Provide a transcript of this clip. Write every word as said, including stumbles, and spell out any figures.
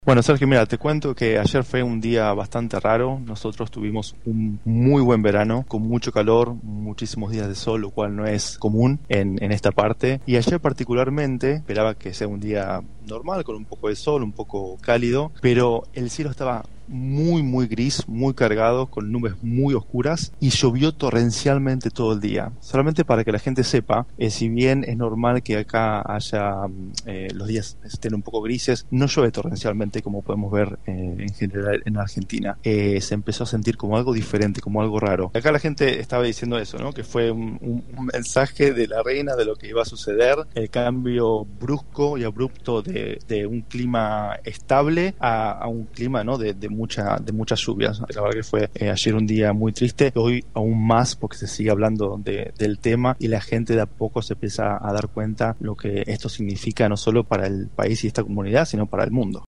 Bueno, Sergio, mira, te cuento que ayer fue un día bastante raro. Nosotros tuvimos un muy buen verano, con mucho calor, muchísimos días de sol, lo cual no es común en, en esta parte. Y ayer particularmente, esperaba que sea un día normal, con un poco de sol, un poco cálido, pero el cielo estaba muy muy gris, muy cargado, con nubes muy oscuras y llovió torrencialmente todo el día. Solamente para que la gente sepa, eh, si bien es normal que acá haya eh, los días estén un poco grises, no llueve torrencialmente como podemos ver eh, en general en Argentina. Eh, se empezó a sentir como algo diferente, como algo raro. Acá la gente estaba diciendo eso, ¿no? Que fue un, un, un mensaje de la reina de lo que iba a suceder, el cambio brusco y abrupto de, de un clima estable a, a un clima, ¿no? de, de mucha de muchas lluvias. La verdad que fue eh, ayer un día muy triste, hoy aún más porque se sigue hablando de, del tema y la gente de a poco se empieza a dar cuenta lo que esto significa no solo para el país y esta comunidad, sino para el mundo.